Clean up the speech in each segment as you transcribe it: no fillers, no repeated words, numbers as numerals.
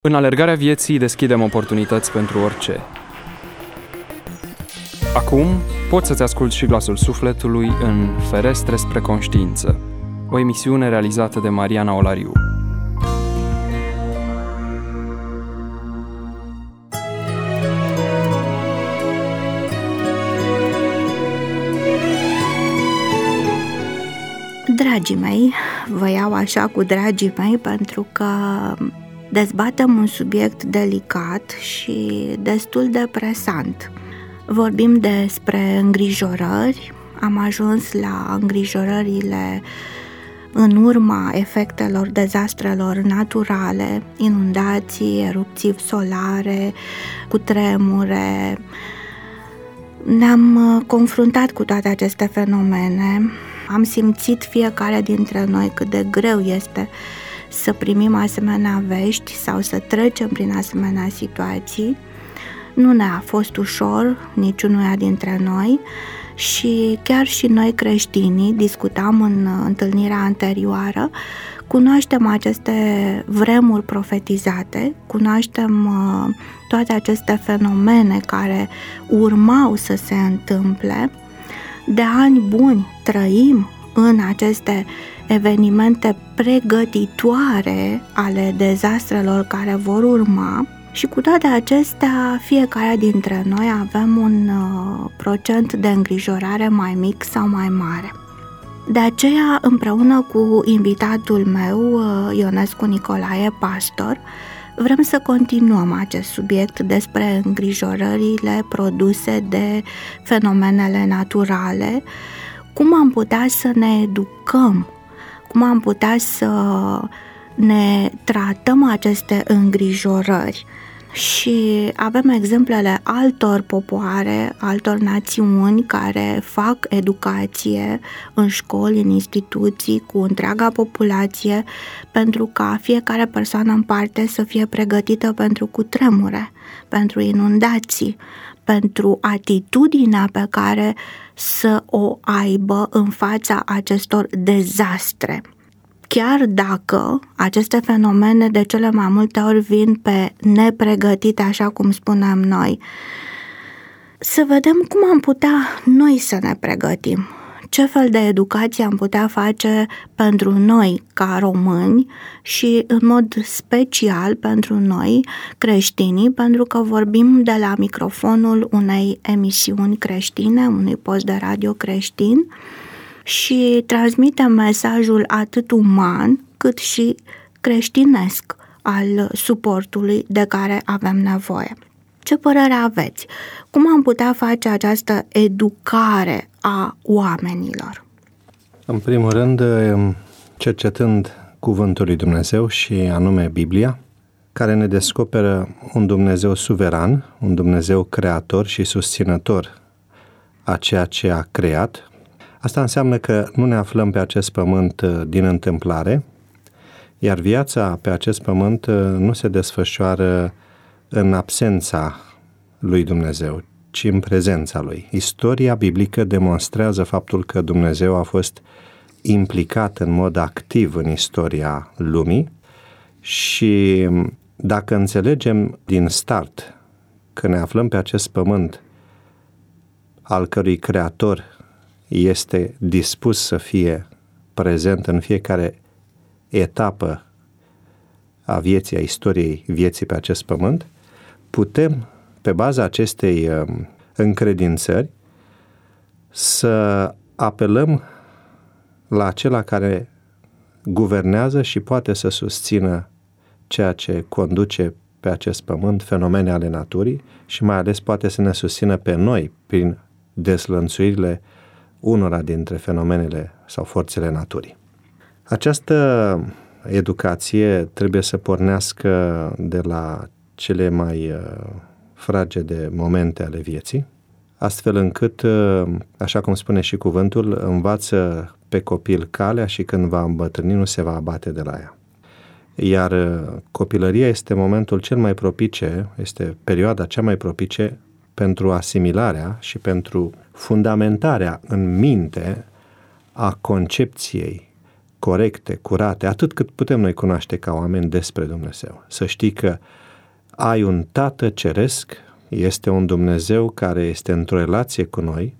În alergarea vieții deschidem oportunități pentru orice. Acum poți să-ți asculți și glasul sufletului în Ferestre spre conștiință, o emisiune realizată de Mariana Olariu. Dragii mei, vă iau așa cu dragii mei pentru că dezbatem un subiect delicat și destul de presant. Vorbim despre îngrijorări, am ajuns la îngrijorările în urma efectelor dezastrelor naturale, inundații, erupții solare, cutremure. Ne-am confruntat cu toate aceste fenomene, am simțit fiecare dintre noi cât de greu este să primim asemenea vești sau să trecem prin asemenea situații. Nu ne-a fost ușor niciunuia dintre noi și chiar și noi creștinii, discutam în întâlnirea anterioară, cunoaștem aceste vremuri profetizate, cunoaștem toate aceste fenomene care urmau să se întâmple. De ani buni trăim în aceste evenimente pregătitoare ale dezastrelor care vor urma și cu toate acestea fiecare dintre noi avem un procent de îngrijorare mai mic sau mai mare. De aceea, împreună cu invitatul meu, Ionescu Nicolae, pastor, vrem să continuăm acest subiect despre îngrijorările produse de fenomenele naturale, cum am putea să ne educăm, cum am putea să ne tratăm aceste îngrijorări. Și avem exemplele altor popoare, altor națiuni care fac educație în școli, în instituții, cu întreaga populație, pentru ca fiecare persoană în parte să fie pregătită pentru cutremure, pentru inundații, pentru atitudinea pe care să o aibă în fața acestor dezastre. Chiar dacă aceste fenomene de cele mai multe ori vin pe nepregătite, așa cum spunem noi, să vedem cum am putea noi să ne pregătim. Ce fel de educație am putea face pentru noi ca români și în mod special pentru noi creștinii, pentru că vorbim de la microfonul unei emisiuni creștine, unui post de radio creștin, și transmitem mesajul atât uman cât și creștinesc al suportului de care avem nevoie. Ce părere aveți? Cum am putea face această educare a oamenilor? În primul rând, cercetând Cuvântul lui Dumnezeu și anume Biblia, care ne descoperă un Dumnezeu suveran, un Dumnezeu creator și susținător a ceea ce a creat. Asta înseamnă că nu ne aflăm pe acest pământ din întâmplare, iar viața pe acest pământ nu se desfășoară în absența lui Dumnezeu, ci în prezența lui. Istoria biblică demonstrează faptul că Dumnezeu a fost implicat în mod activ în istoria lumii și dacă înțelegem din start că ne aflăm pe acest pământ al cărui creator este dispus să fie prezent în fiecare etapă a vieții, a istoriei vieții pe acest pământ, putem, pe baza acestei încredințări, să apelăm la acela care guvernează și poate să susțină ceea ce conduce pe acest pământ, fenomene ale naturii și mai ales poate să ne susțină pe noi prin deslănțuirile unora dintre fenomenele sau forțele naturii. Această educație trebuie să pornească de la cele mai fragede momente ale vieții, astfel încât, așa cum spune și cuvântul, învață pe copil calea și când va îmbătrâni nu se va abate de la ea. Iar copilăria este momentul cel mai propice, este perioada cea mai propice pentru asimilarea și pentru fundamentarea în minte a concepției corecte, curate, atât cât putem noi cunoaște ca oameni despre Dumnezeu. Să știi că ai un Tată Ceresc, este un Dumnezeu care este într-o relație cu noi,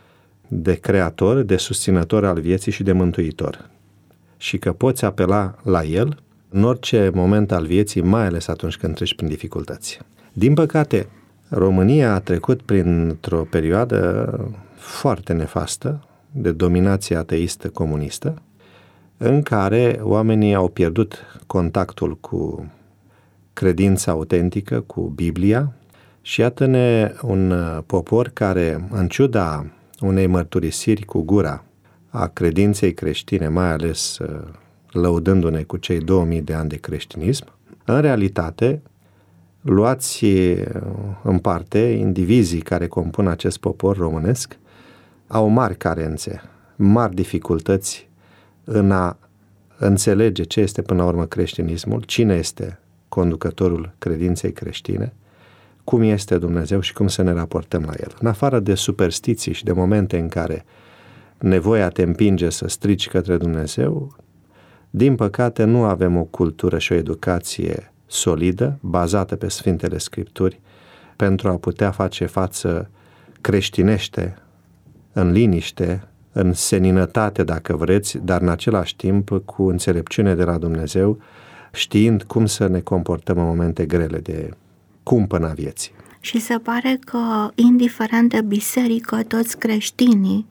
de creator, de susținător al vieții și de mântuitor. Și că poți apela la El în orice moment al vieții, mai ales atunci când treci prin dificultăți. Din păcate, România a trecut printr-o perioadă foarte nefastă de dominație ateistă comunistă, în care oamenii au pierdut contactul cu credința autentică, cu Biblia, și iată-ne un popor care, în ciuda unei mărturisiri cu gura a credinței creștine, mai ales lăudându-ne cu cei 2000 de ani de creștinism, în realitate, luați în parte, indivizii care compun acest popor românesc au mari carențe, mari dificultăți în a înțelege ce este până la urmă creștinismul, cine este conducătorul credinței creștine, cum este Dumnezeu și cum să ne raportăm la El. În afară de superstiții și de momente în care nevoia te împinge să strici către Dumnezeu, din păcate nu avem o cultură și o educație solidă, bazată pe Sfintele Scripturi, pentru a putea face față creștinește, în liniște, în seninătate, dacă vreți, dar în același timp cu înțelepciune de la Dumnezeu, știind cum să ne comportăm în momente grele de cumpăna vieții. Și se pare că, indiferent de biserică, toți creștinii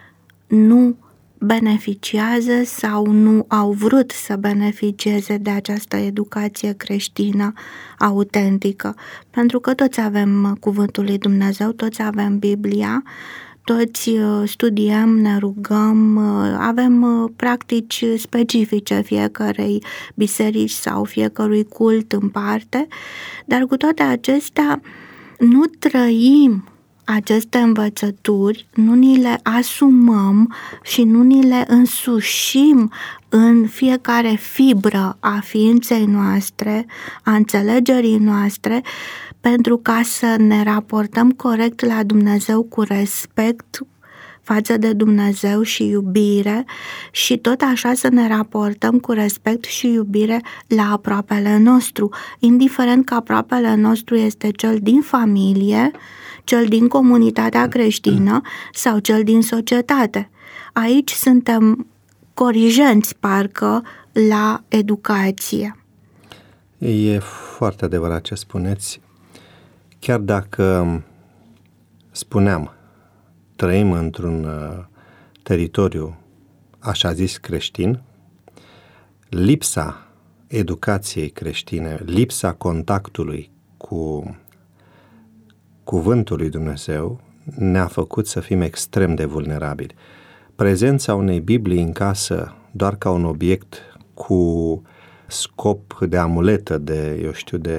nu beneficiază sau nu au vrut să beneficieze de această educație creștină autentică, pentru că toți avem Cuvântul lui Dumnezeu, toți avem Biblia, toți studiem, ne rugăm, avem practici specifice fiecarei biserici sau fiecărui cult în parte, dar cu toate acestea nu trăim aceste învățături, nu ni le asumăm și nu ni le însușim în fiecare fibră a ființei noastre, a înțelegerii noastre, pentru ca să ne raportăm corect la Dumnezeu cu respect față de Dumnezeu și iubire și tot așa să ne raportăm cu respect și iubire la aproapele nostru, indiferent că aproapele nostru este cel din familie, cel din comunitatea creștină sau cel din societate. Aici suntem corigenți, parcă, la educație. E foarte adevărat ce spuneți. Chiar dacă spuneam, trăim într-un teritoriu, așa zis, creștin, lipsa educației creștine, lipsa contactului cu Cuvântul lui Dumnezeu ne-a făcut să fim extrem de vulnerabili. Prezența unei Biblii în casă doar ca un obiect cu scop de amuletă, de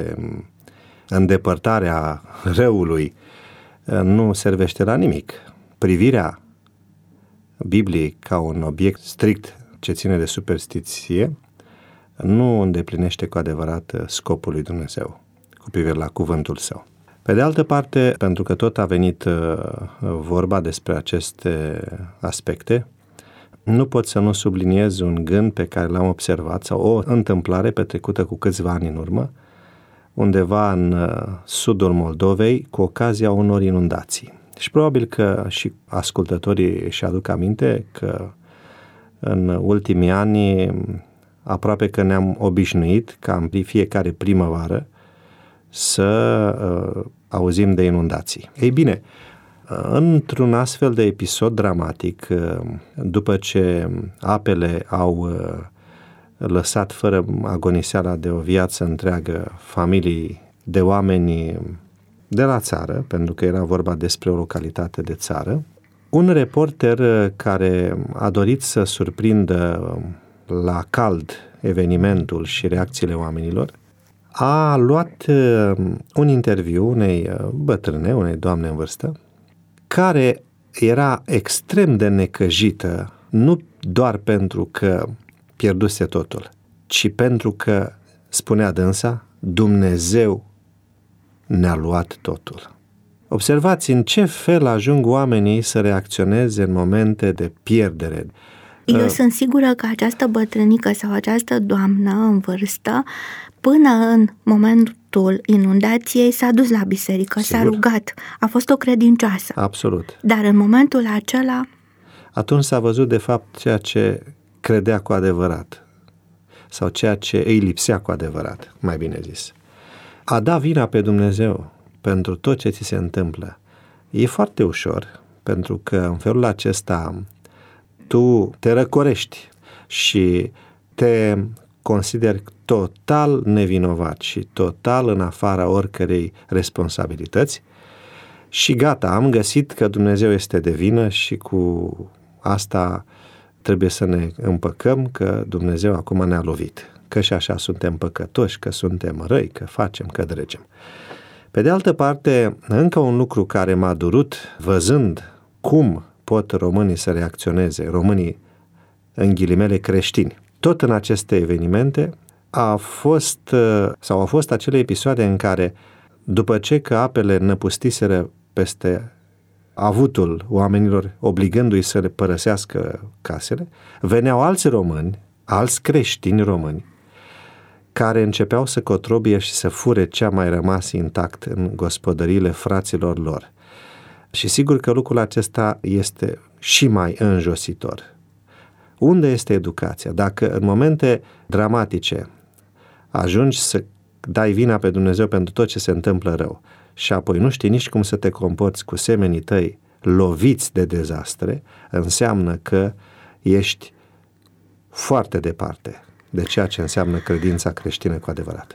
îndepărtarea răului, nu servește la nimic. Privirea Bibliei ca un obiect strict ce ține de superstiție nu îndeplinește cu adevărat scopul lui Dumnezeu cu privire la cuvântul Său. Pe de altă parte, pentru că tot a venit vorba despre aceste aspecte, nu pot să nu subliniez un gând pe care l-am observat sau o întâmplare petrecută cu câțiva ani în urmă, undeva în sudul Moldovei, cu ocazia unor inundații. Și probabil că și ascultătorii își aduc aminte că în ultimii ani aproape că ne-am obișnuit ca în fiecare primăvară să auzim de inundații. Ei bine, într-un astfel de episod dramatic, după ce apele au lăsat fără agoniseala de o viață întreagă familii de oameni de la țară, pentru că era vorba despre o localitate de țară, un reporter care a dorit să surprindă la cald evenimentul și reacțiile oamenilor, a luat un interviu unei bătrâne, unei doamne în vârstă, care era extrem de necăjită, nu doar pentru că pierduse totul, ci pentru că, spunea dânsa, Dumnezeu ne-a luat totul. Observați în ce fel ajung oamenii să reacționeze în momente de pierdere, Eu sunt sigură că această bătrânică sau această doamnă în vârstă, până în momentul inundației, s-a dus la biserică, Sigur. S-a rugat, a fost o credincioasă. Absolut. Dar în momentul acela... Atunci s-a văzut de fapt ceea ce credea cu adevărat sau ceea ce îi lipsea cu adevărat, mai bine zis. A da vina pe Dumnezeu pentru tot ce ți se întâmplă e foarte ușor, pentru că în felul acesta tu te răcorești și te consideri total nevinovat și total în afara oricărei responsabilități și gata, am găsit că Dumnezeu este de vină și cu asta trebuie să ne împăcăm că Dumnezeu acum ne-a lovit, că și așa suntem păcătoși, că suntem răi, că facem, că dregem. Pe de altă parte, încă un lucru care m-a durut văzând cum pot românii să reacționeze, românii în ghilimele creștini. Tot în aceste evenimente au fost acele episoade în care, după ce că apele năpustiseră peste avutul oamenilor, obligându-i să le părăsească casele, veneau alți români, alți creștini români, care începeau să cotrobie și să fure ce a mai rămas intact în gospodăriile fraților lor. Și sigur că lucrul acesta este și mai înjositor. Unde este educația? Dacă în momente dramatice ajungi să dai vina pe Dumnezeu pentru tot ce se întâmplă rău și apoi nu știi nici cum să te comporți cu semenii tăi loviți de dezastre, înseamnă că ești foarte departe de ceea ce înseamnă credința creștină cu adevărat.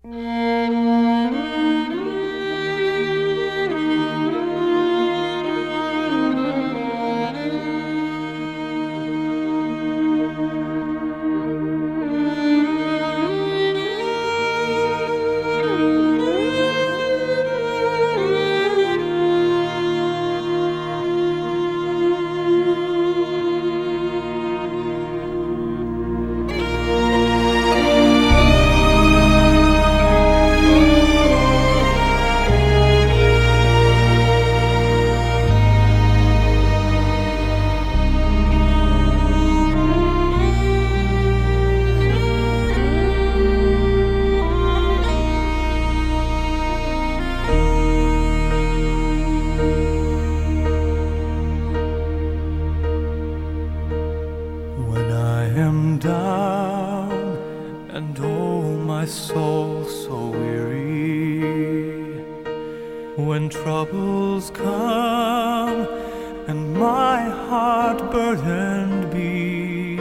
When troubles come and my heart burdened be,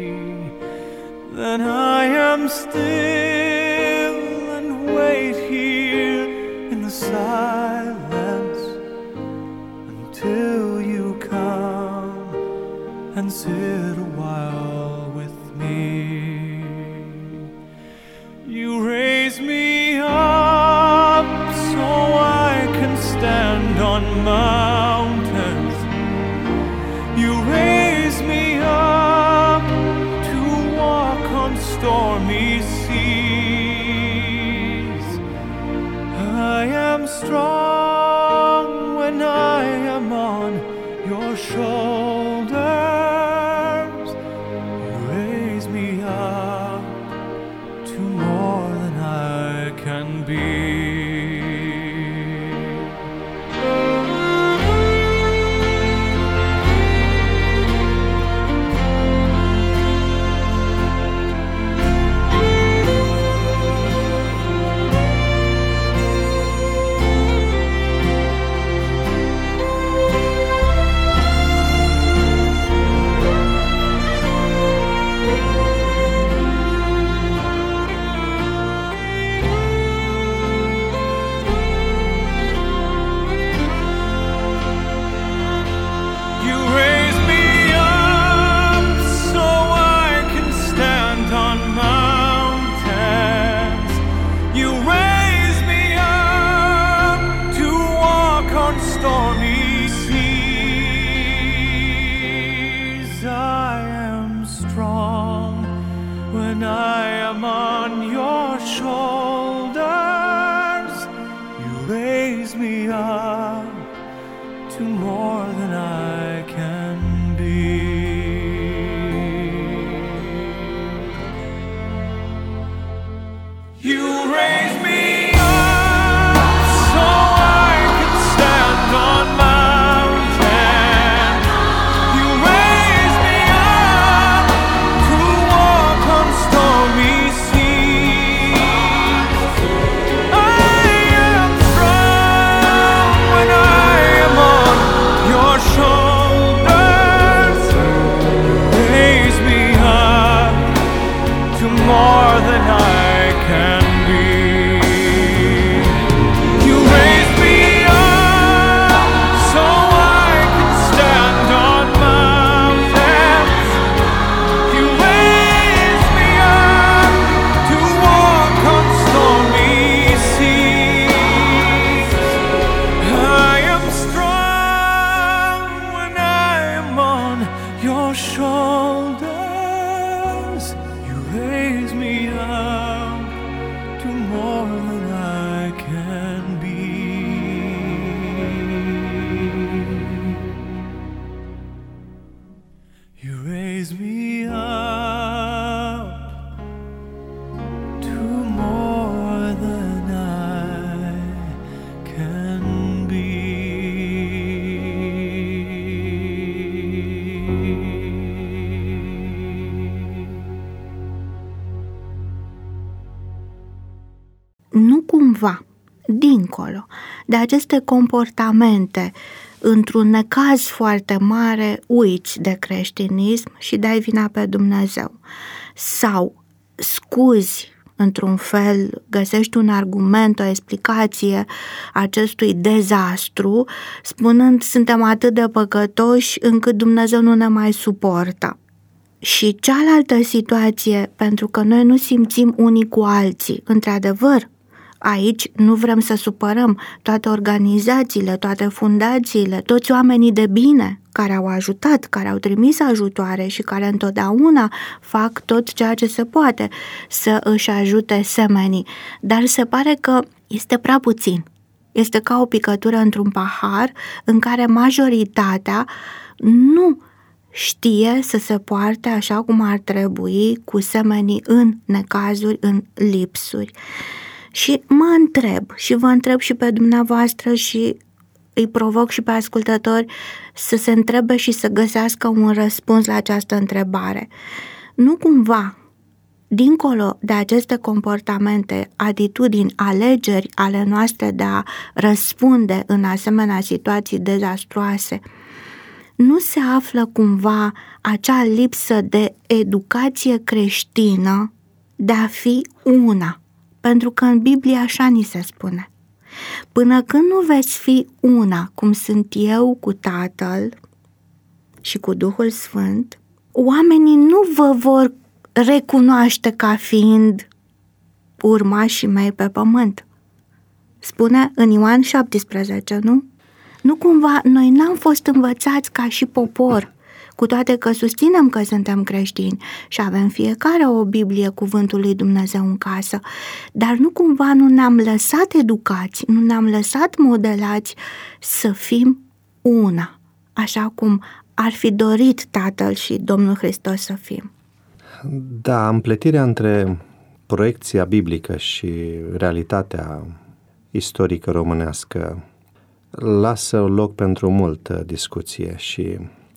then I am still and wait here in the silence until you come and sit a while with me. You raise me up so I can stand on mountains. You raise me up to walk on stormy seas. I am strong when I am on your shoulders. You raise me up to more than I can be. When I am on your shoulders, you raise me up to more than I can be. cumva, dincolo de aceste comportamente, într-un necaz foarte mare, uiți de creștinism și dai vina pe Dumnezeu. Sau scuzi într-un fel, găsești un argument, o explicație acestui dezastru, spunând suntem atât de păcătoși încât Dumnezeu nu ne mai suportă. Și cealaltă situație, pentru că noi nu simțim unii cu alții, într-adevăr, aici nu vrem să supărăm toate organizațiile, toate fundațiile, toți oamenii de bine care au ajutat, care au trimis ajutoare și care întotdeauna fac tot ceea ce se poate să își ajute semenii. Dar se pare că este prea puțin. Este ca o picătură într-un pahar în care majoritatea nu știe să se poarte așa cum ar trebui cu semenii în necazuri, în lipsuri. Și mă întreb și vă întreb și pe dumneavoastră și îi provoc și pe ascultători să se întrebe și să găsească un răspuns la această întrebare. Nu cumva, dincolo de aceste comportamente, atitudini, alegeri ale noastre de a răspunde în asemenea situații dezastruoase, nu se află cumva acea lipsă de educație creștină de a fi una? Pentru că în Biblie așa ni se spune. Până când nu veți fi una, cum sunt eu cu Tatăl și cu Duhul Sfânt, oamenii nu vă vor recunoaște ca fiind urmașii mei pe pământ. Spune în Ioan 17, nu? Nu cumva noi n-am fost învățați ca și popor, cu toate că susținem că suntem creștini și avem fiecare o Biblie, cuvântul lui Dumnezeu în casă, dar nu cumva nu ne-am lăsat educați, nu ne-am lăsat modelați să fim una, așa cum ar fi dorit Tatăl și Domnul Hristos să fim. Da, împletirea între proiecția biblică și realitatea istorică românească lasă loc pentru multă discuție și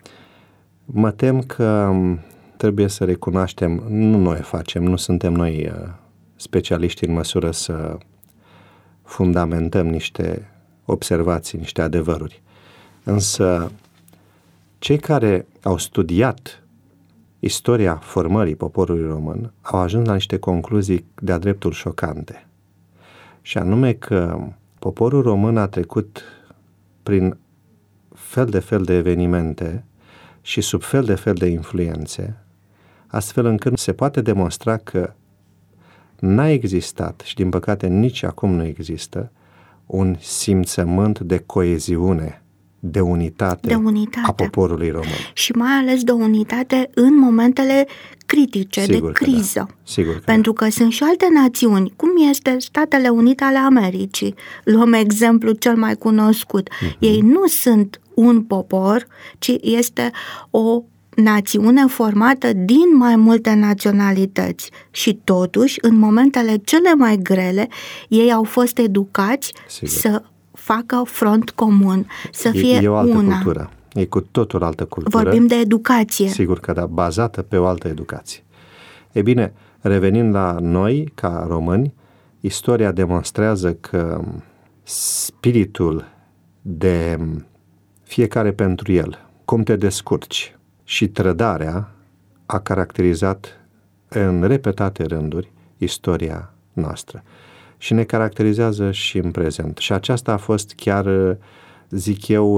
mă tem că trebuie să recunoaștem, nu noi facem, nu suntem noi specialiști în măsură să fundamentăm niște observații, niște adevăruri. Însă cei care au studiat istoria formării poporului român au ajuns la niște concluzii de-a dreptul șocante. Și anume că poporul român a trecut prin fel de evenimente și sub fel de influențe, astfel încât se poate demonstra că n-a existat și din păcate nici acum nu există un simțământ de coeziune, de unitate a poporului român. Și mai ales de unitate în momentele critice, sigur de criză. Da. Sigur că pentru că sunt și alte națiuni, cum este Statele Unite ale Americii. Luăm exemplu cel mai cunoscut. Ei nu sunt un popor, ci este o națiune formată din mai multe naționalități și totuși, în momentele cele mai grele, ei au fost educați să facă front comun, să fie e o altă una. Cultură. E cu totul altă cultură. Vorbim de educație. Sigur că da, bazată pe o altă educație. E bine, revenind la noi, ca români, istoria demonstrează că spiritul de fiecare pentru el, cum te descurci și trădarea a caracterizat în repetate rânduri istoria noastră și ne caracterizează și în prezent. Și aceasta a fost chiar, zic eu,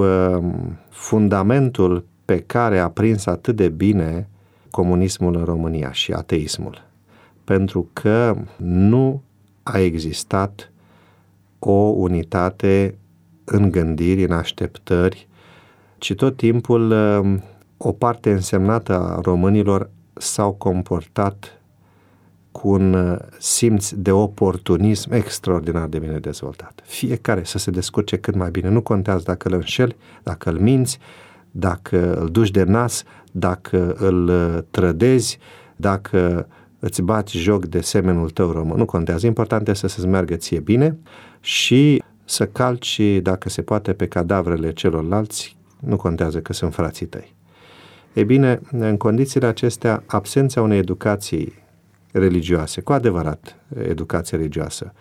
fundamentul pe care a prins atât de bine comunismul în România și ateismul. Pentru că nu a existat o unitate în gândiri, în așteptări, ci tot timpul o parte însemnată a românilor s-au comportat cu un simț de oportunism extraordinar de bine dezvoltat. Fiecare să se descurce cât mai bine. Nu contează dacă îl înșeli, dacă îl minți, dacă îl duci de nas, dacă îl trădezi, dacă îți bați joc de semenul tău român. Nu contează. Important este să-ți meargă ție bine și să calci, dacă se poate, pe cadavrele celorlalți. Nu contează că sunt frații tăi. E bine, în condițiile acestea, absența unei educații religioase, cu adevărat educație religioasă,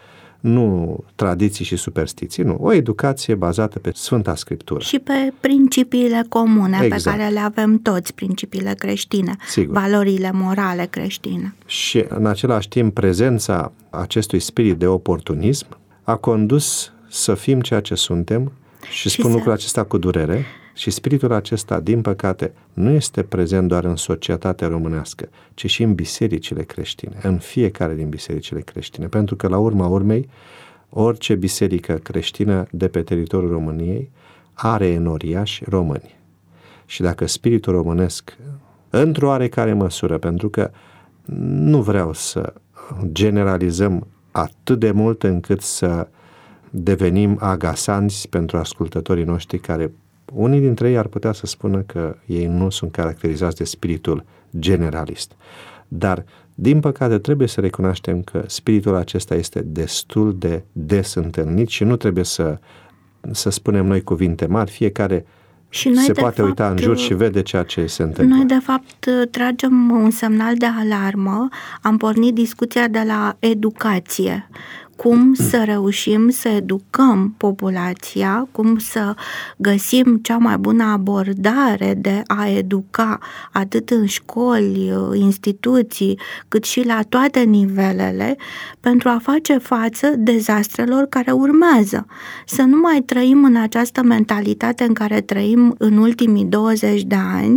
nu tradiții și superstiții, nu, o educație bazată pe Sfânta Scriptură. Și pe principiile comune exact. Pe care le avem toți, principiile creștine, Sigur. Valorile morale creștine. Și în același timp prezența acestui spirit de oportunism a condus să fim ceea ce suntem și spun lucrul acesta cu durere. Și spiritul acesta, din păcate, nu este prezent doar în societatea românească, ci și în bisericile creștine, în fiecare din bisericile creștine. Pentru că, la urma urmei, orice biserică creștină de pe teritoriul României are enoriași români. Și dacă spiritul românesc, într-o oarecare măsură, pentru că nu vreau să generalizăm atât de mult încât să devenim agasanți pentru ascultătorii noștri care unii dintre ei ar putea să spună că ei nu sunt caracterizați de spiritul generalist. Dar, din păcate, trebuie să recunoaștem că spiritul acesta este destul de des întâlnit și nu trebuie să spunem noi cuvinte mari, fiecare se poate uita în jur și vede ceea ce se întâmplă. Noi, de fapt, tragem un semnal de alarmă. Am pornit discuția de la educație. Cum să reușim să educăm populația, cum să găsim cea mai bună abordare de a educa atât în școli, instituții, cât și la toate nivelele, pentru a face față dezastrelor care urmează. Să nu mai trăim în această mentalitate în care trăim în ultimii 20 de ani,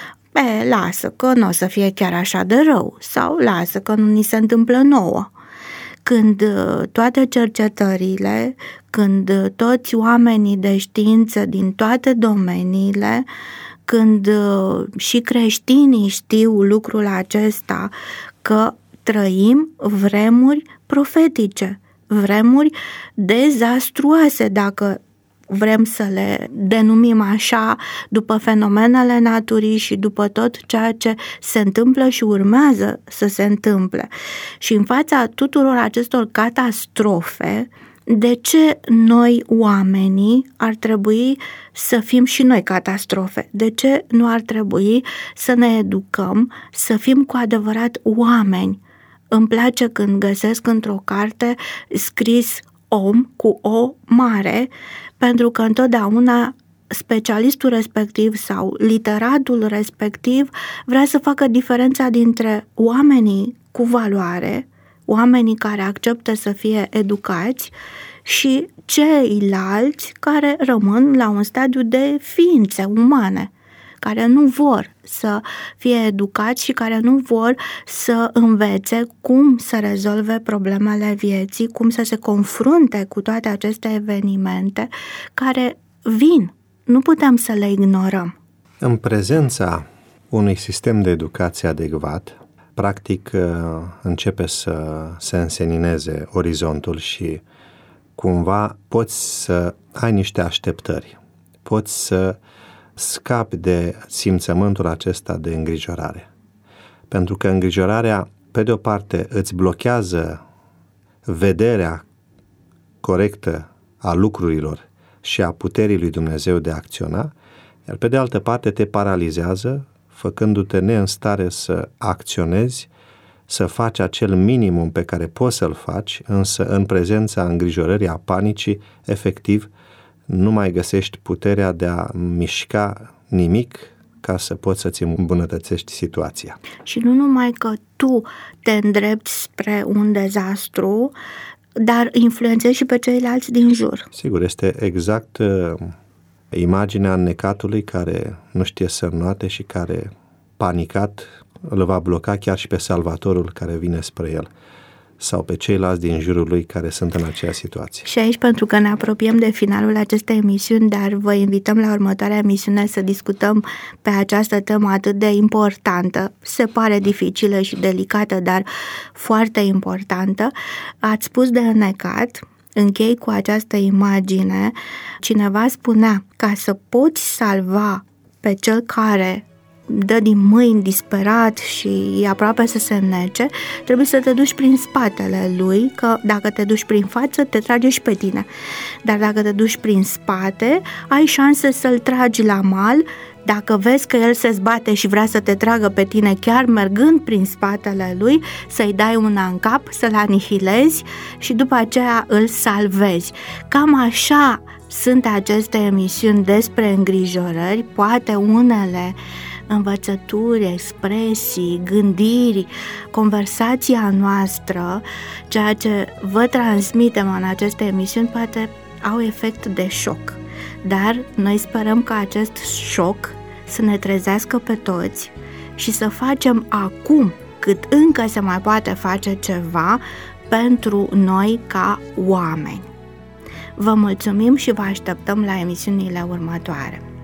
lasă că nu o să fie chiar așa de rău, sau lasă că nu ni se întâmplă nouă. Când toate cercetările, când toți oamenii de știință din toate domeniile, când și creștinii știu lucrul acesta, că trăim vremuri profetice, vremuri dezastruoase, dacă vrem să le denumim așa, după fenomenele naturii și după tot ceea ce se întâmplă și urmează să se întâmple. Și în fața tuturor acestor catastrofe, de ce noi, oamenii, ar trebui să fim și noi catastrofe? De ce nu ar trebui să ne educăm, să fim cu adevărat oameni? Îmi place când găsesc într-o carte scris om cu O mare, pentru că întotdeauna specialistul respectiv sau literatul respectiv vrea să facă diferența dintre oamenii cu valoare, oamenii care acceptă să fie educați și ceilalți care rămân la un stadiu de ființe umane, care nu vor să fie educați și care nu vor să învețe cum să rezolve problemele vieții, cum să se confrunte cu toate aceste evenimente care vin. Nu putem să le ignorăm. În prezența unui sistem de educație adecvat, practic începe să se însenineze orizontul și cumva poți să ai niște așteptări, poți să scapi de simțământul acesta de îngrijorare. Pentru că îngrijorarea, pe de o parte, îți blochează vederea corectă a lucrurilor și a puterii lui Dumnezeu de a acționa, iar pe de altă parte te paralizează, făcându-te ne în stare să acționezi, să faci acel minimum pe care poți să-l faci, însă în prezența îngrijorării, a panicii, efectiv, nu mai găsești puterea de a mișca nimic ca să poți să-ți îmbunătățești situația. Și nu numai că tu te îndrepți spre un dezastru, dar influențezi și pe ceilalți din jur. Sigur, este exact imaginea înnecatului care nu știe să înnoate și care, panicat, îl va bloca chiar și pe salvatorul care vine spre el sau pe ceilalți din jurul lui care sunt în aceeași situație. Și aici, pentru că ne apropiem de finalul acestei emisiuni, dar vă invităm la următoarea emisiune să discutăm pe această temă atât de importantă, se pare dificilă și delicată, dar foarte importantă. Ați spus de înnecat, închei cu această imagine, cineva spunea, ca să poți salva pe cel care dă din mâini disperat și e aproape să se înnece, trebuie să te duci prin spatele lui, că dacă te duci prin față, te trage și pe tine. Dar dacă te duci prin spate, ai șanse să-l tragi la mal. Dacă vezi că el se zbate și vrea să te tragă pe tine chiar mergând prin spatele lui, să-i dai una în cap, să-l anihilezi și după aceea îl salvezi. Cam așa sunt aceste emisiuni despre îngrijorări, poate unele învățături, expresii, gândiri, conversația noastră, ceea ce vă transmitem în aceste emisiuni poate au efect de șoc. Dar noi sperăm că acest șoc să ne trezească pe toți și să facem acum, cât încă se mai poate face ceva, pentru noi ca oameni. Vă mulțumim și vă așteptăm la emisiunile următoare.